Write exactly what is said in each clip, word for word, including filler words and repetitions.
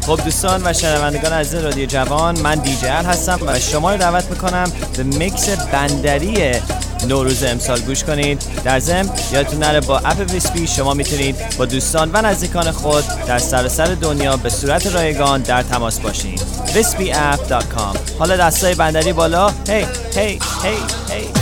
خب دوستان و شنوندگان عزیز رادیو جوان، من دی جی ال هستم و شما رو دعوت میکنم به میکس بندری نوروز امسال گوش کنید. در ضمن یادتون نره با اپ ویسپی شما میتونید با دوستان و نزدیکان خود در سراسر دنیا به صورت رایگان در تماس باشید. ویسپی اپ دات کام. حالا دستای بندری بالا. هی هی هی هی.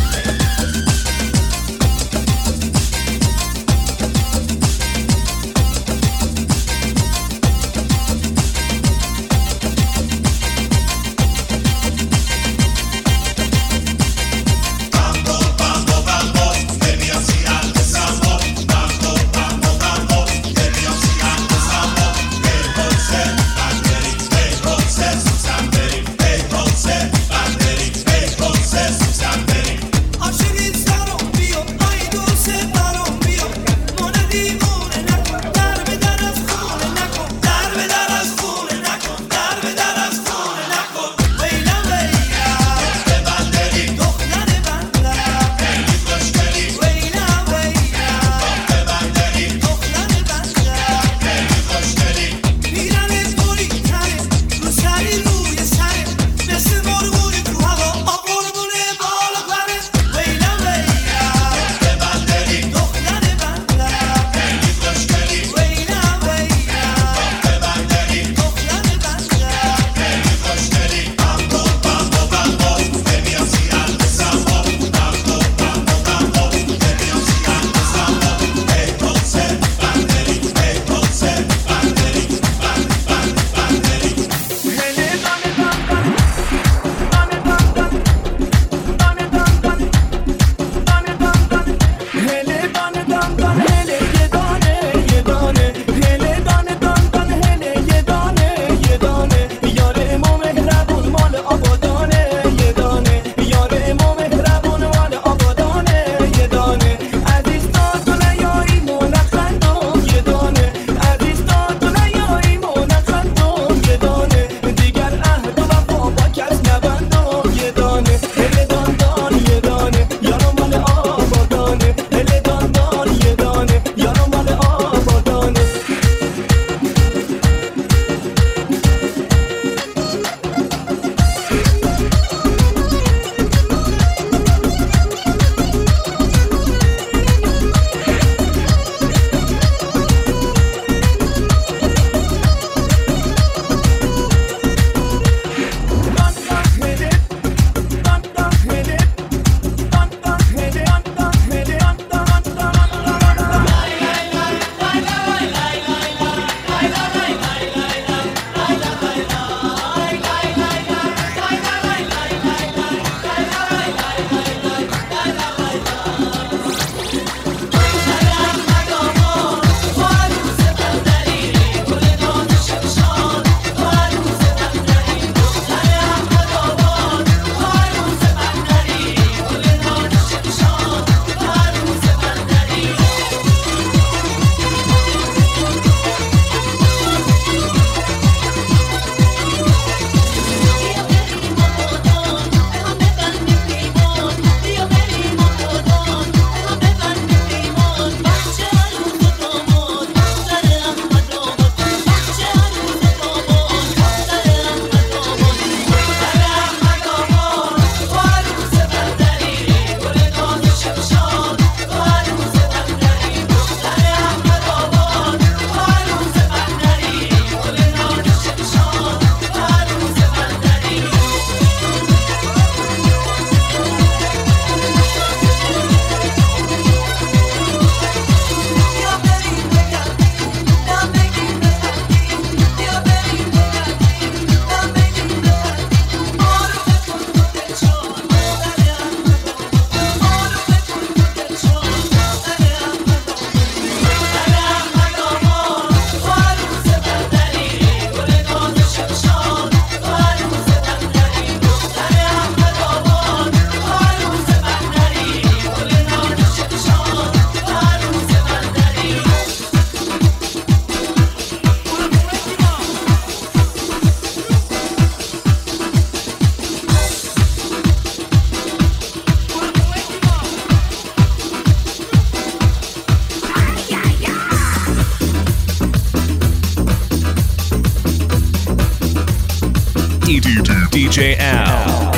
Stop دی جی Al.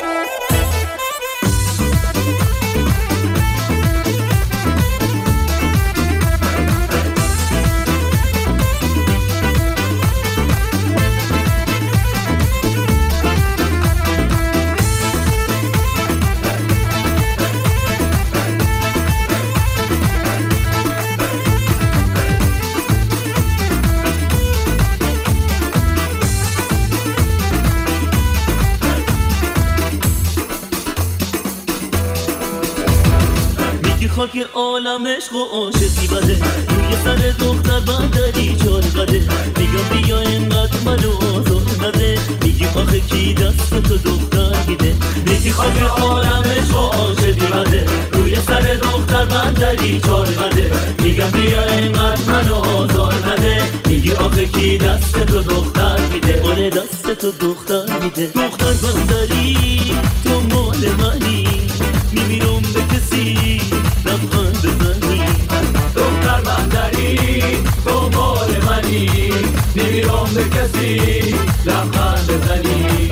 خاک عالم عشق و عاشقی بده روی سر دختر بندری چال قده میگم بیا اینقدر منو آزار نده میگی آخه کی دست تو دختر میده میگی خاک عالم عشق و عاشقی بده روی سر دختر بندری چال قده میگم بیا اینقدر منو آزار نده میگی آخه کی دست تو دختر میده اون دست تو دختر میده دختر بندری تو مال منی میمیرم به کسی لبخند بزنی دختر بندری تو مال منی نمیرم به کسی لبخند بزنی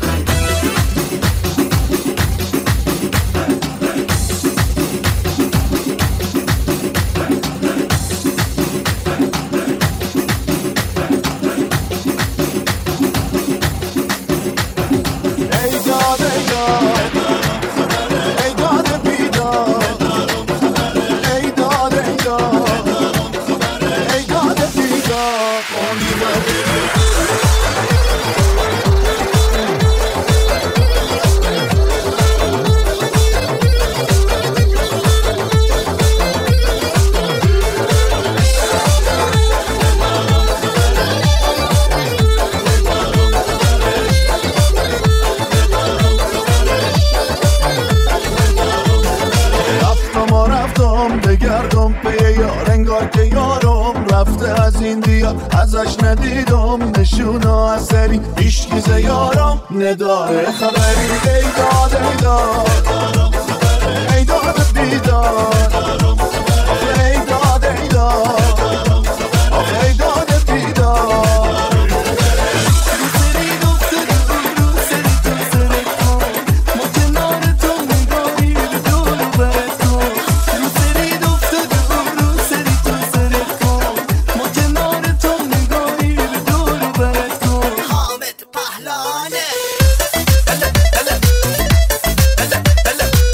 ازش ندیدم نشونا اثری هیچکی ز یارم نداره خبری ای داد ای داد ای داد بیداد ای داد ای داد ای داد بیداد Hello.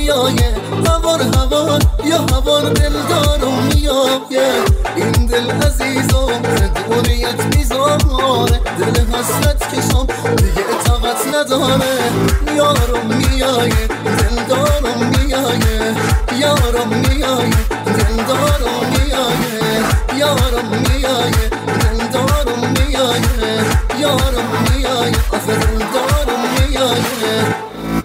میایه هوار هوار یا هوار دلدارم میایه این دل عزیزم دوریت میزاره دل حسرت کشم دیگه طاقت نداره یارم میایه دلدارم میایه یارم میایه دلدارم میایه یارم میایه دلدارم میایه یارم میایه آخه دلدارم میایه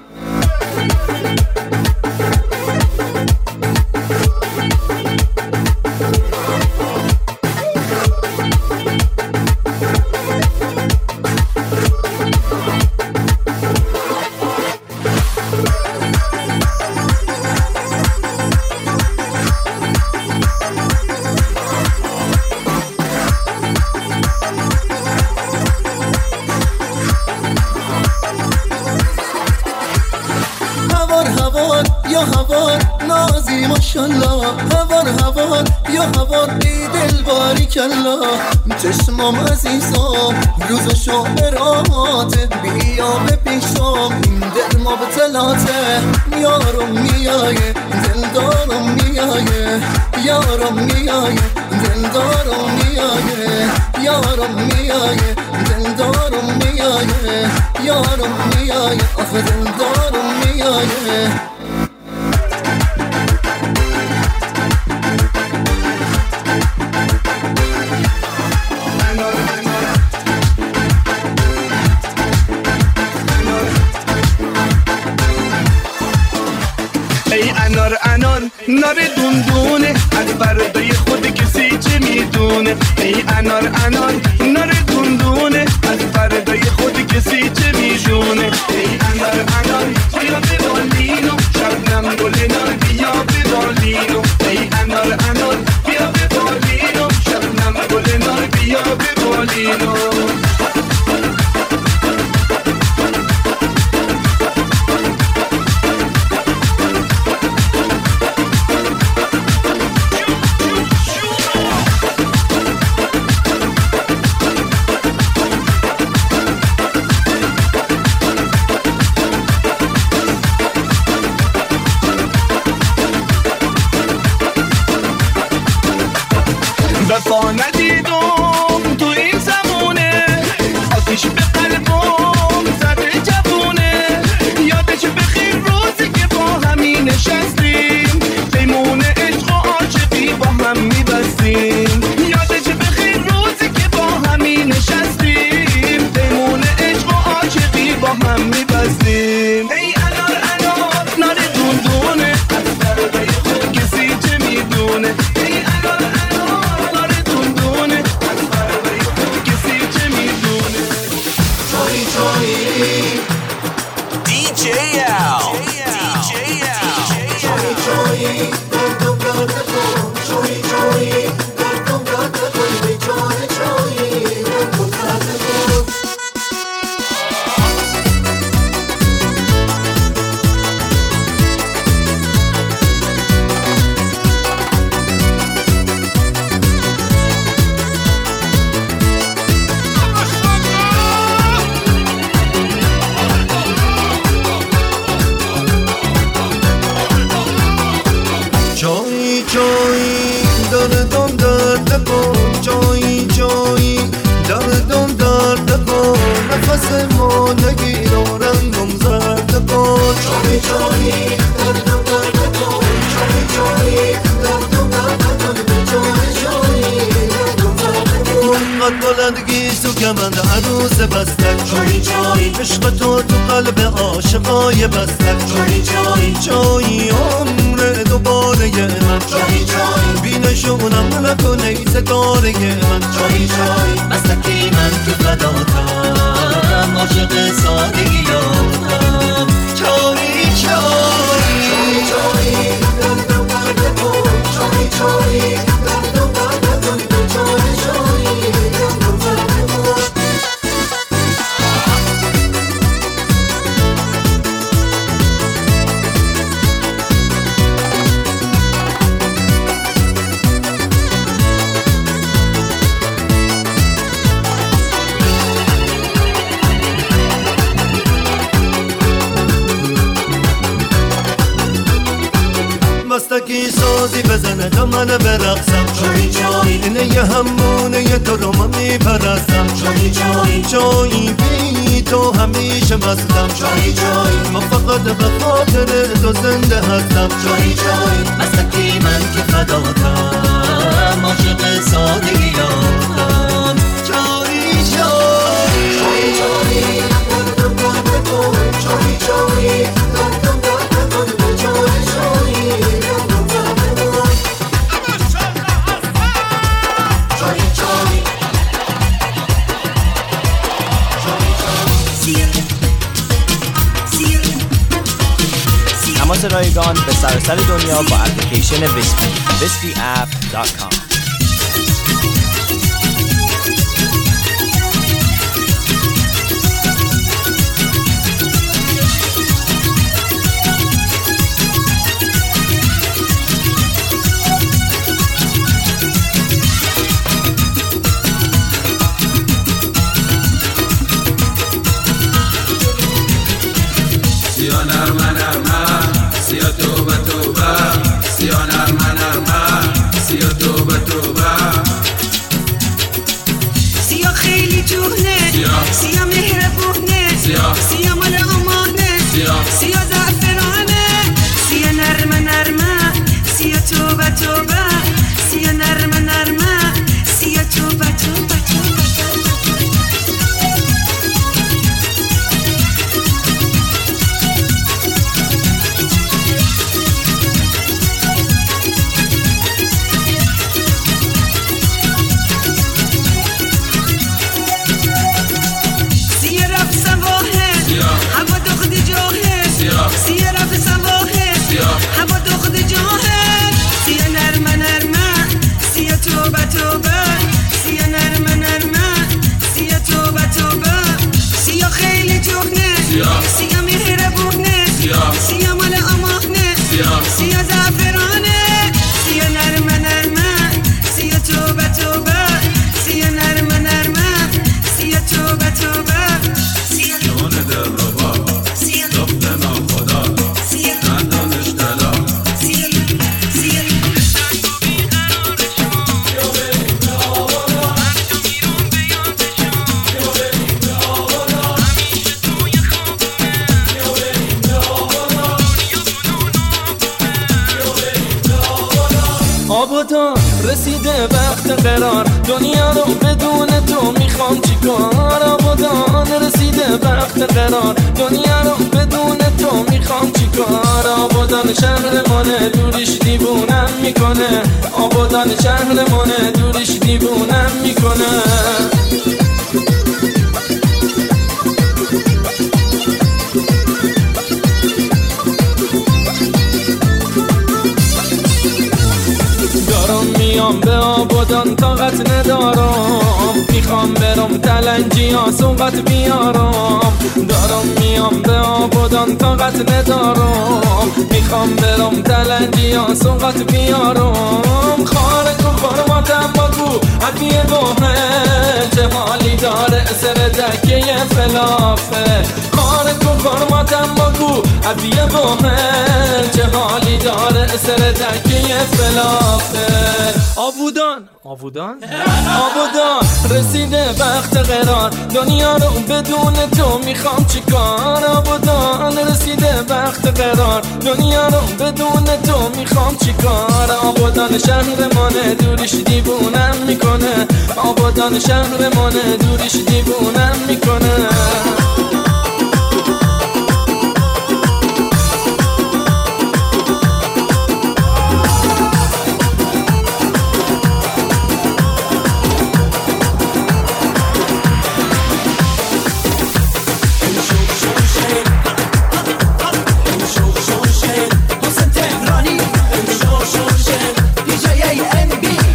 ماشالله هوار هوار یا هوار ای دل باری کلا چشمام عزیزم روز شعراته بیا به پیشم این دل ما به تلاته یارم میایه دلدارم میایه یارم میایه دلدارم میایه یارم میایه دلدارم میایه یارم میایه آخه دلدارم میایه انار انار نار دوندونه از بردای خود کسی چه میدونه ای انار انار نار دوندونه از بردای خود کسی چه میدونه ای انار انار بیا به بالینو شبنم گل نار بیا به بالینو ای انار انار بیا به بالینو شبنم گل نار بیا به بالینو وفا ندیدم تو این زمونه آتیش به قلبم زده جوونه یادش بخیر روزی که با همین نشستیم پیمون عشق و عاشقی با هم میبستیم یادش بخیر روزی که با همین نشستیم پیمون عشق و عاشقی با هم میبستیم ای انار انار نار دوندونه از بردای خود کسی چه میدونه ای انار کمند عروس بستک جایی جایی عشق تو تو قلب عاشقای بستک جایی جایی جایی عمر دوباره من جایی جایی بینشونم نکنه ستاره من جایی جایی بستکی من تو فداتم عاشق سادگیاتم جایی جایی جایی جایی جایی فردا من برقصم جایی جایی اینه یه همونه یه تو رو من میپرستم جایی جایی جایی بی تو همیشه مستم جایی جایی من فقط به خاطر تو زنده هستم جایی جایی مستکی من که فداتم عاشق سادگیاتم جایی جایی جایی جایی دردم درد تو جایی جایی دردم درد تو جایی جایی دردم درد تو جایی جایی تماس رایگان به سراسر دنیا با اپلیکیشن ویسپی ویسپی اپ دات کام. سیا نرمه نرمه سیا توبه توبه سیا نرمه نرمه سیا توبه توبه سیا خیلی جوهنه سیا مهربونه سیا مال امانه سیا زعفرانه سیا نرمه نرمه سیا توبه توبه سیا نرمه نرمه سیا توبه توبه توبه سیا رفت سواحل هوا دخد جاهل سیا نرمه نرمه سیا توبه توبه سیا نرمه نرمه سیا توبه توبه سیا خیلی جوهنه سیا مهربونه سیا مال امانه سیا زعفرانه سیا نرمه نرمه سیا توبه توبه سیا نرمه نرمه سیا توبه توبه سیا جان دل ربا دخت ناخدا ندانش دلا آبادان رسیده وقت قرار دنیا رو بدون تو میخوام چیکار آبادان رسیده وقت قرار دنیا رو بدون تو میخوام چیکار آبادان شهرمونه دوریش دیوونم میکنه آبادان شهرمونه دوریش دیوونم میکنه دارم میام به آبادان طاقت ندارم میخوام برم تلنجی ها سوقت بیارم دارم میام به آبادان طاقت ندارم میخوام برم تلنجی ها سوقت بیارم خارج و خرماتم بگو عبیه گوهه چه حالی داره سر دکه فلافه خارج و خرماتم بگو عبیه گوهه چه حالی داره سر دکه فلافه آبودان آبودان آبودان رسیده وقت قرار دنیا رو بدون تو میخوام چیکار آبودان رسیده وقت قرار دنیا رو بدون تو میخوام چیکار آبادان شهرمونه دوریش دیوونم میکنه آبادان شهرمونه دوریش دیوونم میکنه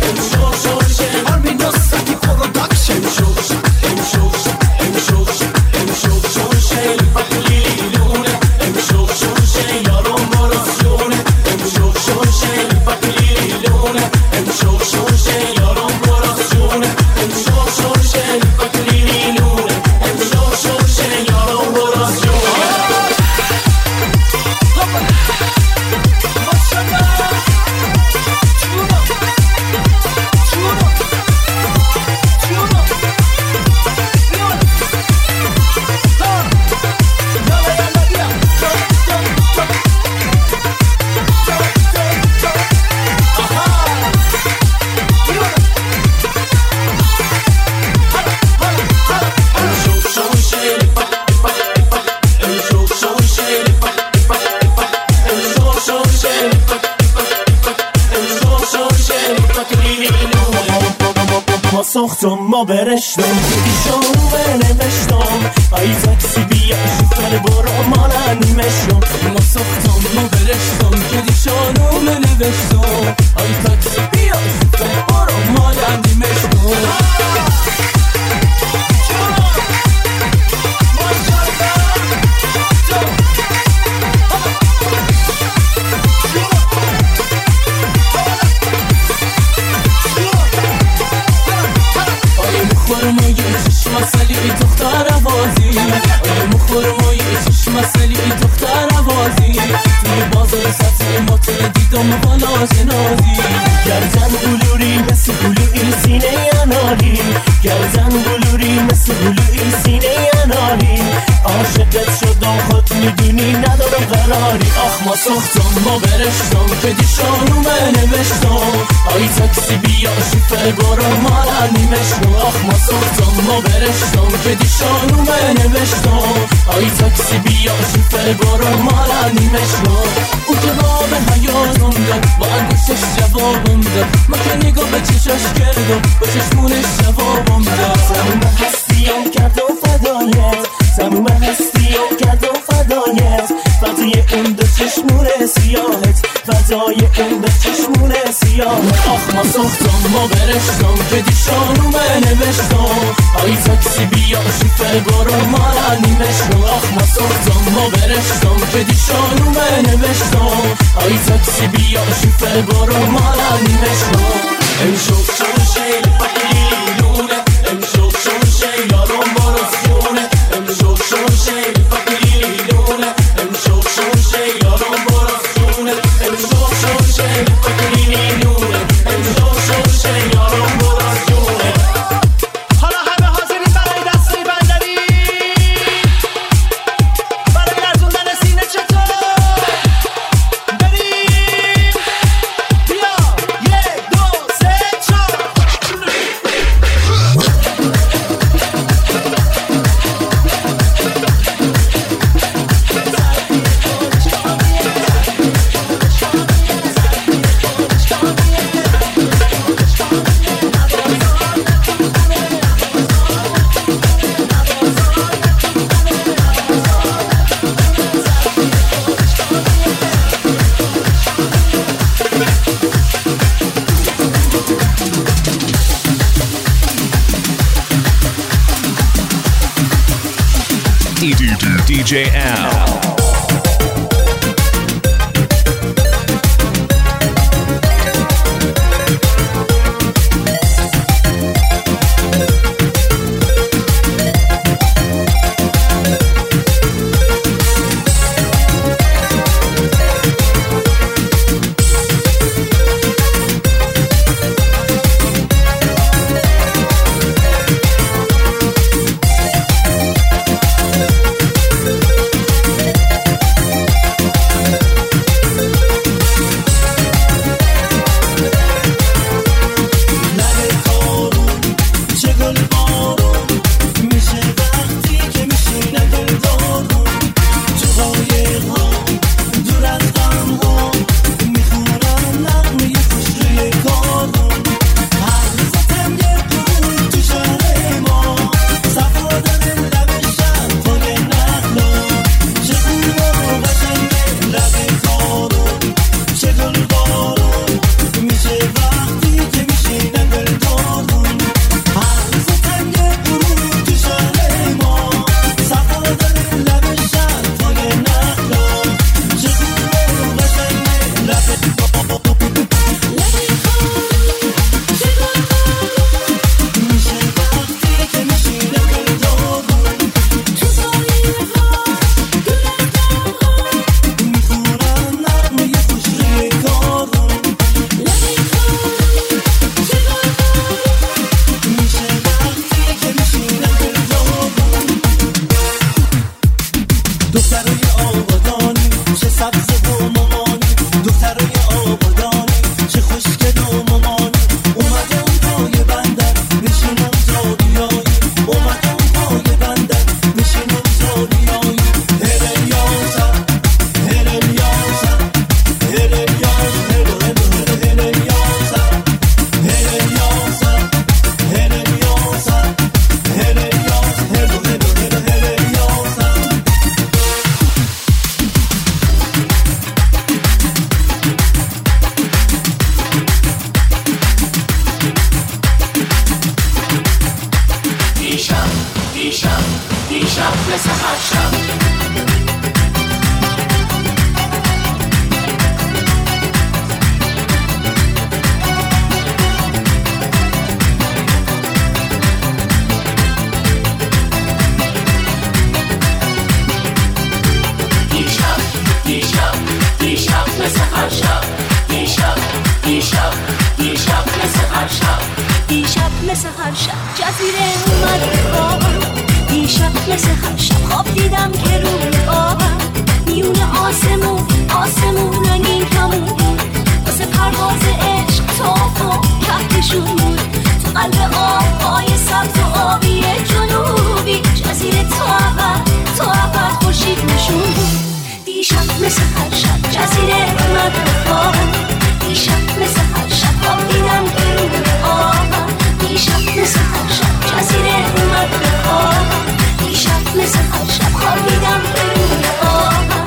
Production. ساختم ما برشتم دیشانو بنوشتم ای تاکسی بیا شفر برو مالا نیمشتم ما ساختم ما برشتم که دیشانو بنوشتم ای تاکسی بیا شفر برو مالا نیمشتم مخورمای چشم سلی دختر عوازی آیا مخورمای چشم سلی دختر عوازی توی بازار سبزی ماتن دیدم بالا جنازی گردن بلوری مثل بلوی سینه اناری گردن بلوری مثل بلوی سینه اناری عاشقت شدم خود میدونی ندارم قراری آخ ما ساختم ما برشتم که دیشانو بنوشتم ای تاکسی بیا شفر برو مالا نیمشتم آخ ما ساختم ما برشتم که دیشانو بنوشتم ای تاکسی بیا شفر برو مالا نیمشتم او که راه حیاتم داد با انگوشش جوابم داد ما که نگاه به چشاش کردم با چشمونش جوابم داد تموم هستیم کرد و فدایت تموم هستیم کرد و فدایت فدای اون دو چشمون سیاهت فدای اون دو چشمون سیاهت آخ ما ساختم ما برشتم که دیشانو بنوشتم ای تاکسی بیا شفر برو مالا نیمشتم آخ ما ساختم ما برشتم که دیشانو بنوشتم ای تاکسی بیا شفر برو مالا نیمشتم امشب شو شیل پاکیلونه امشب شو شیل یارم برسونه امشب شو شیل پاکیلونه امشب شو شیل یارم برسونه امشب شو شیل پاکیلونه امشب شو شیل یارم برسونه حالا همه حاضرین برای دستی بندری برای لرزوندن سینه چطور بریم بیا یک دو سه چهار D J Al. دیشب دیشب مثل هر شب مثل هر شب دیشب دیشب دیشب مثل هر شب دیشب مثل هر شب جزیره اومد خواب دیشب مثل هر شب خواب دیدم که روی آبم میون آسمون آسمون رنگین کمون واسه پرواز عشق تاف و کهکشون بود تو قلب آبهای سبز و آبی جنوبی جزیره تا ابد تا ابد خورشید نشون بود دیشب مثل هر شب جزیره اومد خوابم دیشب مثل هر شب خواب دیدم که روی آبم دیشب مثل هر شب جزیره اومد خوابم دیشب مثل هر شب خواب دیدم که روی آبم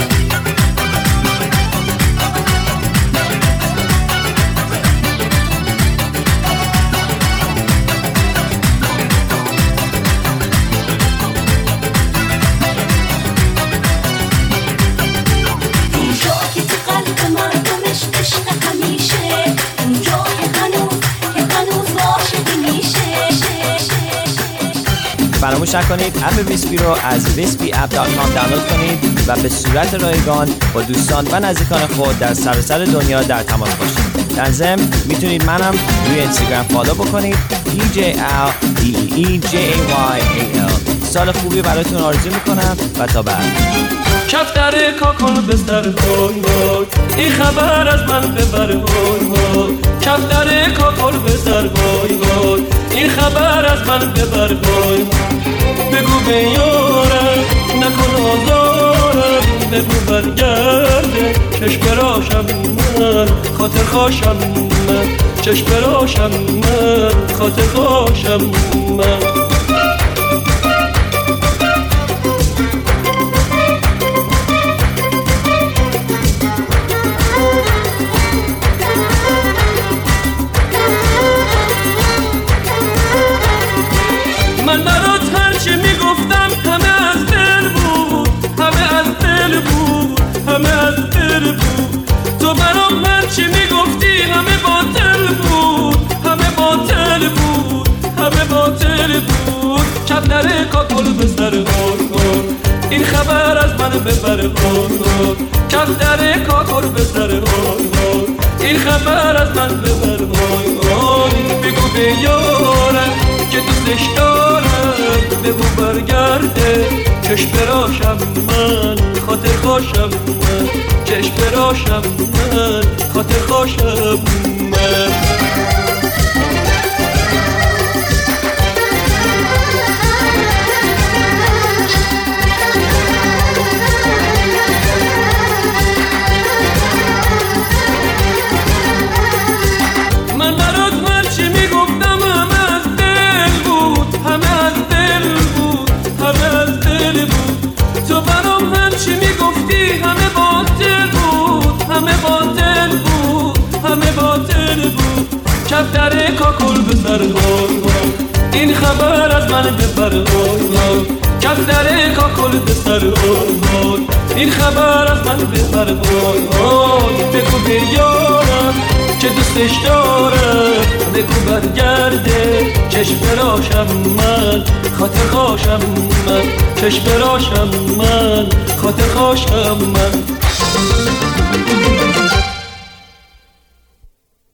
فراموش نکنید اپ ویسپی رو از ویسپی اپ دات کام دانلود کنید و به صورت رایگان با دوستان و نزدیکان خود در سراسر دنیا در تماس باشید. در ضمن میتونید منم روی اینستاگرام فالو بکنید دی جی ال دی ای جی ای وای ای ال. سال خوبی براتون آرزو میکنم و تا بعد. کفتر کاکل بستر هوی هوی این خبر از من ببر هوی هوی کفتر کاکل بستر هوی هوی این خبر از من ببر هوی بگو به یارم نکن آزارم بگو برگرده چشم براشم من خاطر خوشم من چشم براشم من خاطر خوشم من من برات هرچی میگفتم همه از دل بود همه از دل بود همه از دل بود تو برام هرچی میگفتی همه باطل بود همه باطل بود همه باطل بود کفتر کاکل به سر هون هون این خبر از من ببر هون هون کفتر کاکل به سر هون هون این خبر از من ببر هون هون بگو به یارم که دوستش دارم بگو برگرده چشم براشم من خاطر خوشم من چشم براشم من خاطر خوشم من من برات هرچی میگفتم همه از دل بود همه از دل بود همه از دل بود تو برام هرچی میگفتی همه باطل بود همه باطل بود همه باطل بود کفتر کاکل به سر هون هون این خبر از من ببر هون هون کفتر کاکل به سر هون هون این خبر از من ببر هون هون بگو به یارم که دوستش دارم بگو برگرده چشم براشم من خاطر خوشم من چشم براشم من خاطر خوشم من